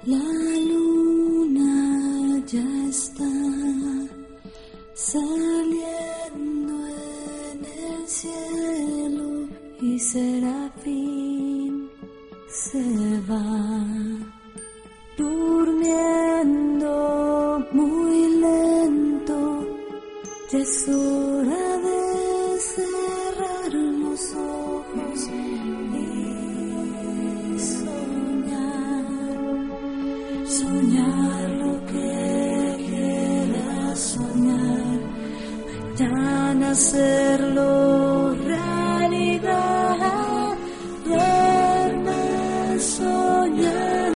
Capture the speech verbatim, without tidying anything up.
La luna ya está saliendo en el cielo y Serafín se va durmiendo muy lento. Ya es hora de cerrar los ojos y soñar, soñar lo que quieras soñar, mañana hacerlo real.